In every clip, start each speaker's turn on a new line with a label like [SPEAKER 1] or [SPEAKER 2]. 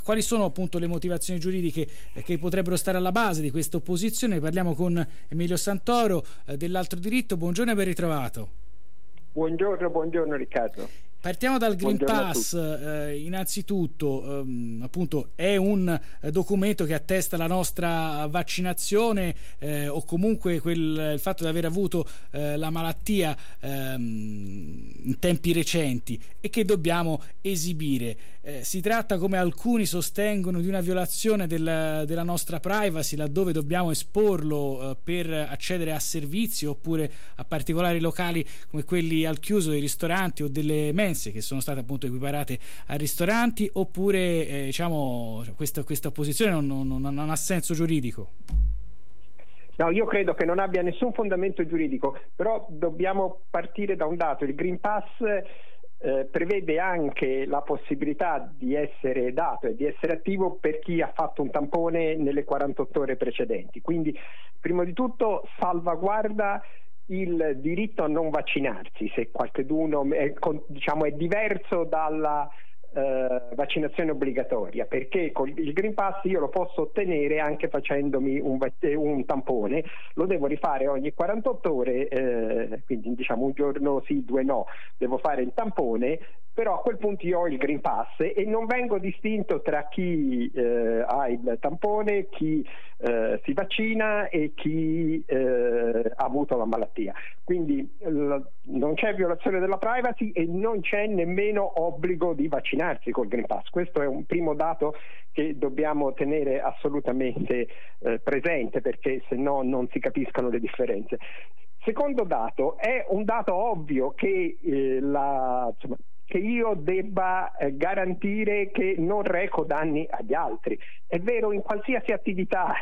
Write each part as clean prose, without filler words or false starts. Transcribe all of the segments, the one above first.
[SPEAKER 1] quali sono appunto le motivazioni giuridiche che potrebbero stare alla base di questa opposizione? Parliamo con Emilio Santoro dell'Altro Diritto. Buongiorno e ben ritrovato.
[SPEAKER 2] Buongiorno Riccardo.
[SPEAKER 1] Partiamo dal Green Pass. Innanzitutto appunto è un documento che attesta la nostra vaccinazione o comunque il fatto di aver avuto la malattia in tempi recenti e che dobbiamo esibire. Si tratta, come alcuni sostengono, di una violazione della nostra privacy, laddove dobbiamo esporlo per accedere a servizi oppure a particolari locali come quelli al chiuso dei ristoranti o delle mense, che sono state appunto equiparate a ristoranti, oppure diciamo questa posizione non ha senso giuridico?
[SPEAKER 2] No, io credo che non abbia nessun fondamento giuridico, però dobbiamo partire da un dato: il Green Pass prevede anche la possibilità di essere dato e di essere attivo per chi ha fatto un tampone nelle 48 ore precedenti, quindi prima di tutto salvaguarda il diritto a non vaccinarsi, se qualcuno è diverso dalla vaccinazione obbligatoria, perché con il Green Pass io lo posso ottenere anche facendomi un tampone, lo devo rifare ogni 48 ore, quindi diciamo un giorno sì, 2 no, devo fare il tampone, però a quel punto io ho il Green Pass e non vengo distinto tra chi ha il tampone, chi si vaccina e chi ha avuto la malattia. Quindi non c'è violazione della privacy e non c'è nemmeno obbligo di vaccinarsi col Green Pass. Questo è un primo dato che dobbiamo tenere assolutamente presente, perché se no non si capiscono le differenze. Secondo dato, è un dato ovvio che che io debba garantire che non reco danni agli altri. È vero, in qualsiasi attività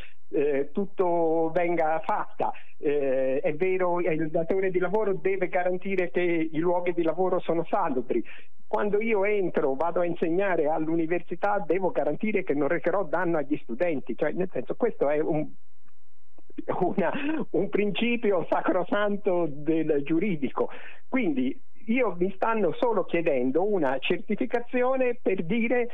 [SPEAKER 2] tutto venga fatta, è vero, il datore di lavoro deve garantire che i luoghi di lavoro sono salubri. Quando io vado a insegnare all'università, devo garantire che non recherò danno agli studenti, cioè nel senso, questo è un principio sacrosanto del giuridico. Quindi mi stanno solo chiedendo una certificazione per dire: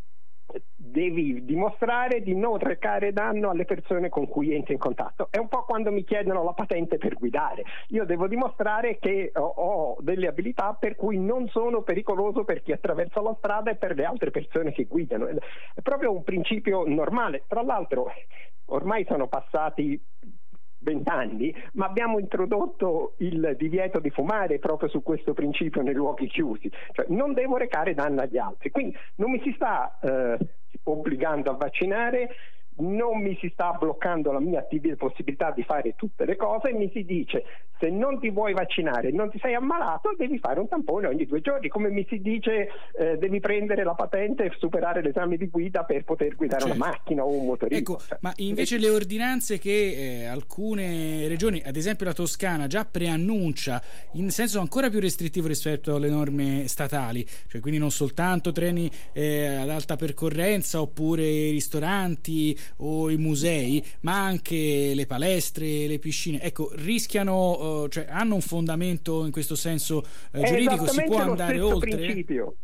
[SPEAKER 2] devi dimostrare di non recare danno alle persone con cui entri in contatto. È un po' quando mi chiedono la patente per guidare. Io devo dimostrare che ho delle abilità per cui non sono pericoloso per chi attraversa la strada e per le altre persone che guidano. È proprio un principio normale. Tra l'altro ormai sono passati 20 anni, ma abbiamo introdotto il divieto di fumare proprio su questo principio nei luoghi chiusi, cioè non devo recare danno agli altri, quindi non mi si sta obbligando a vaccinare, non mi si sta bloccando la mia possibilità di fare tutte le cose, e mi si dice: se non ti vuoi vaccinare, non ti sei ammalato, devi fare un tampone ogni 2 giorni, come mi si dice devi prendere la patente e superare l'esame di guida per poter guidare una macchina o un motorino.
[SPEAKER 1] Ecco, ma invece le ordinanze che alcune regioni, ad esempio la Toscana, già preannuncia in senso ancora più restrittivo rispetto alle norme statali, cioè quindi non soltanto treni ad alta percorrenza oppure ristoranti o i musei, ma anche le palestre, le piscine, ecco, rischiano, cioè hanno un fondamento in questo senso giuridico? Si può andare oltre?
[SPEAKER 2] Principio.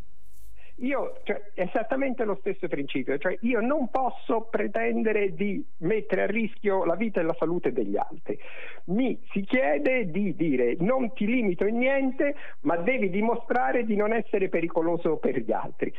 [SPEAKER 2] È esattamente lo stesso principio, cioè io non posso pretendere di mettere a rischio la vita e la salute degli altri. Mi si chiede di dire: non ti limito in niente, ma devi dimostrare di non essere pericoloso per gli altri.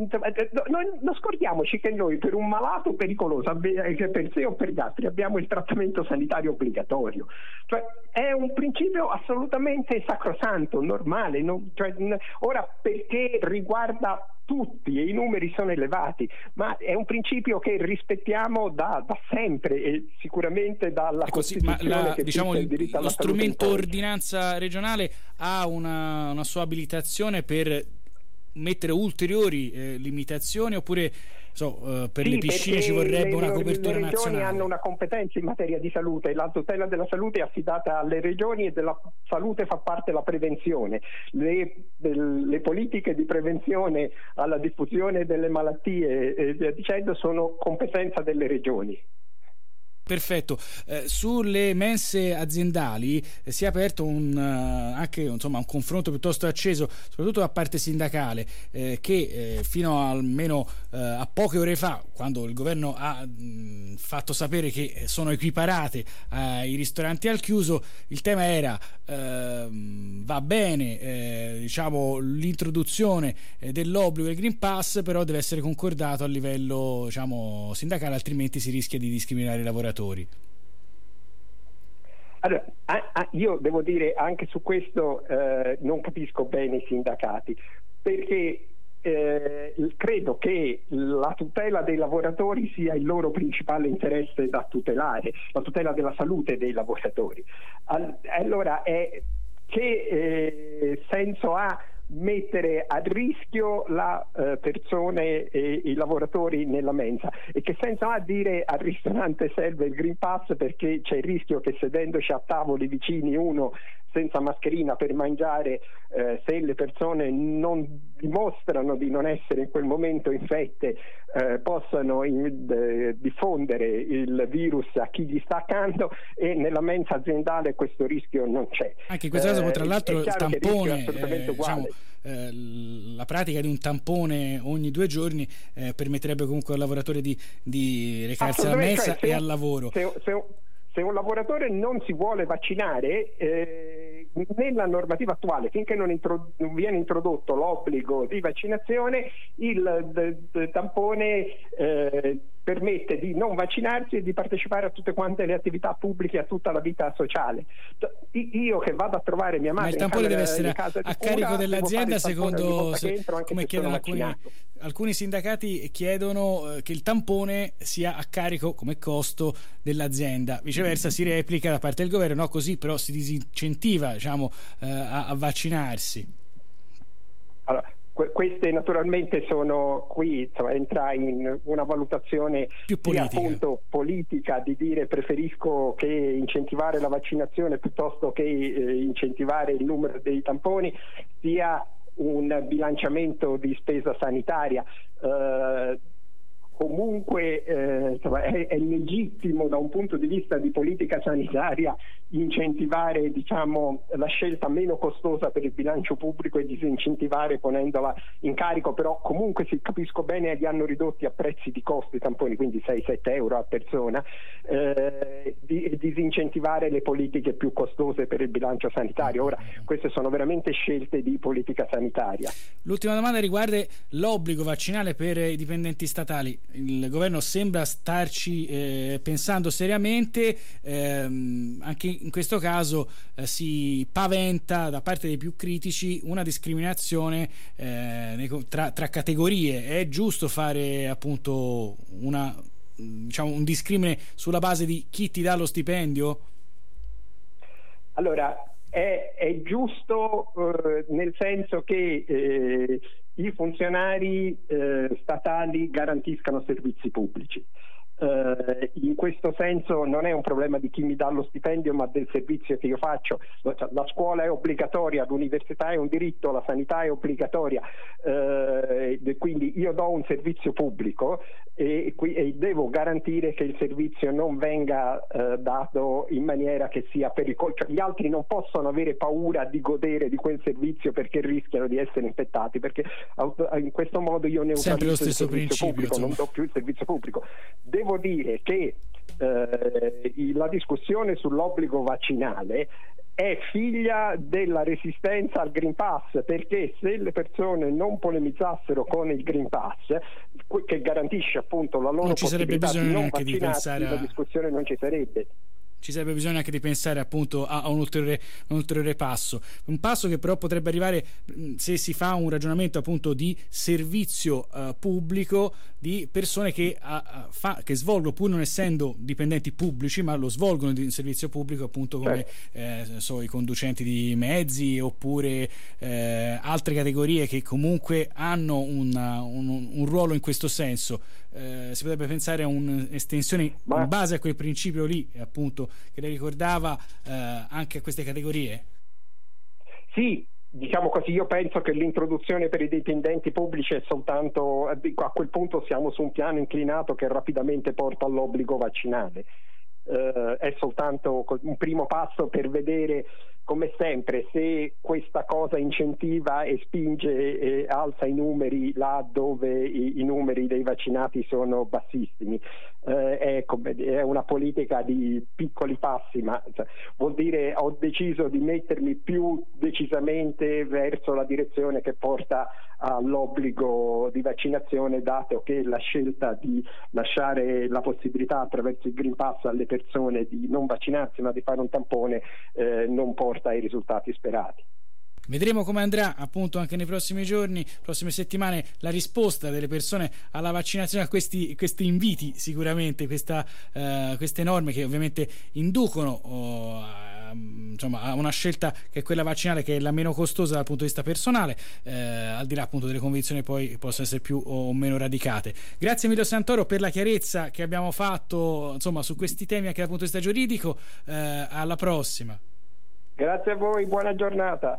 [SPEAKER 2] Non scordiamoci che noi per un malato pericoloso, per sé o per gli altri, abbiamo il trattamento sanitario obbligatorio. Cioè, è un principio assolutamente sacrosanto, normale. Ora, perché riguarda tutti e i numeri sono elevati, ma è un principio che rispettiamo da sempre, e sicuramente dalla Costituzione, che
[SPEAKER 1] diciamo
[SPEAKER 2] il diritto alla
[SPEAKER 1] lo
[SPEAKER 2] salute
[SPEAKER 1] strumento ordinanza regionale ha una sua abilitazione per mettere ulteriori limitazioni, oppure per le piscine ci vorrebbe una copertura nazionale?
[SPEAKER 2] Le regioni hanno una competenza in materia di salute, la tutela della salute è affidata alle regioni e della salute fa parte la prevenzione. Le politiche di prevenzione alla diffusione delle malattie e via dicendo sono competenza delle regioni.
[SPEAKER 1] Perfetto. Sulle mense aziendali si è aperto anche insomma un confronto piuttosto acceso, soprattutto da parte sindacale, che fino almeno a poche ore fa, quando il governo ha fatto sapere che sono equiparate ai ristoranti al chiuso, il tema era va bene diciamo l'introduzione dell'obbligo del Green Pass, però deve essere concordato a livello diciamo sindacale, altrimenti si rischia di discriminare i lavoratori.
[SPEAKER 2] Allora, io devo dire anche su questo non capisco bene i sindacati, perché credo che la tutela dei lavoratori sia il loro principale interesse da tutelare, la tutela della salute dei lavoratori. Allora, che senso ha mettere a rischio la persone e i lavoratori nella mensa, e che senso ha dire al ristorante serve il Green Pass perché c'è il rischio che sedendoci a tavoli vicini uno senza mascherina per mangiare, se le persone non dimostrano di non essere in quel momento infette, possano diffondere il virus a chi gli sta accanto, e nella mensa aziendale questo rischio non c'è.
[SPEAKER 1] Anche in questo caso, tra l'altro, il tampone, diciamo, la pratica di un tampone ogni 2 giorni permetterebbe comunque al lavoratore di recarsi alla mensa, cioè, e al lavoro.
[SPEAKER 2] Se un lavoratore non si vuole vaccinare, nella normativa attuale, finché non viene introdotto l'obbligo di vaccinazione, il tampone permette di non vaccinarsi e di partecipare a tutte quante le attività pubbliche, a tutta la vita sociale. Io che vado a trovare mia madre,
[SPEAKER 1] ma il tampone deve essere a carico dell'azienda, secondo come chiedono alcuni sindacati, chiedono che il tampone sia a carico come costo dell'azienda. Viceversa si replica da parte del governo, no, così però si disincentiva, diciamo, a vaccinarsi.
[SPEAKER 2] Allora, queste naturalmente sono qui, insomma, entra in una valutazione
[SPEAKER 1] più politica.
[SPEAKER 2] Appunto politica, di dire preferisco che incentivare la vaccinazione piuttosto che incentivare il numero dei tamponi, sia un bilanciamento di spesa sanitaria. Comunque insomma, è legittimo da un punto di vista di politica sanitaria incentivare, diciamo, la scelta meno costosa per il bilancio pubblico e disincentivare ponendola in carico, però comunque, se capisco bene, li hanno ridotti a prezzi di costo i tamponi, quindi 6-7 euro a persona, disincentivare le politiche più costose per il bilancio sanitario. Ora, queste sono veramente scelte di politica sanitaria.
[SPEAKER 1] L'ultima domanda riguarda l'obbligo vaccinale per i dipendenti statali. Il governo sembra starci pensando seriamente, anche in questo caso si paventa da parte dei più critici una discriminazione tra categorie. È giusto fare appunto un discrimine sulla base di chi ti dà lo stipendio?
[SPEAKER 2] Allora, è giusto nel senso che i funzionari statali garantiscano servizi pubblici. In questo senso non è un problema di chi mi dà lo stipendio, ma del servizio che io faccio. La scuola è obbligatoria, l'università è un diritto, la sanità è obbligatoria, quindi io do un servizio pubblico e devo garantire che il servizio non venga dato in maniera che sia pericolosa. Cioè, gli altri non possono avere paura di godere di quel servizio perché rischiano di essere infettati, perché in questo modo io neutralizzo il servizio pubblico, non do più il servizio pubblico. Devo dire che la discussione sull'obbligo vaccinale è figlia della resistenza al Green Pass, perché se le persone non polemizzassero con il Green Pass, che garantisce appunto la loro possibilità di non vaccinarsi, la discussione non ci sarebbe.
[SPEAKER 1] Ci sarebbe bisogno anche di pensare appunto a un ulteriore passo, un passo che però potrebbe arrivare se si fa un ragionamento appunto di servizio pubblico, di persone che svolgono, pur non essendo dipendenti pubblici, ma lo svolgono in servizio pubblico, appunto come i conducenti di mezzi, oppure altre categorie che comunque hanno un ruolo in questo senso. Si potrebbe pensare a un'estensione in base a quel principio lì, appunto, che lei ricordava, anche a queste categorie?
[SPEAKER 2] Sì, diciamo così, io penso che l'introduzione per i dipendenti pubblici è soltanto, a quel punto siamo su un piano inclinato che rapidamente porta all'obbligo vaccinale. è soltanto un primo passo per vedere, come sempre, se questa cosa incentiva e spinge e alza i numeri là dove i numeri dei vaccinati sono bassissimi. È una politica di piccoli passi, ma vuol dire ho deciso di mettermi più decisamente verso la direzione che porta all'obbligo di vaccinazione, dato che la scelta di lasciare la possibilità attraverso il Green Pass alle persone di non vaccinarsi ma di fare un tampone non porta ai risultati sperati.
[SPEAKER 1] Vedremo come andrà appunto anche nei prossimi giorni, prossime settimane, la risposta delle persone alla vaccinazione, a questi inviti, sicuramente queste norme che ovviamente inducono a una scelta che è quella vaccinale, che è la meno costosa dal punto di vista personale, al di là appunto delle convinzioni poi possono essere più o meno radicate. Grazie Emilio Santoro per la chiarezza che abbiamo fatto su questi temi anche dal punto di vista giuridico. Alla prossima.
[SPEAKER 2] Grazie a voi, buona giornata.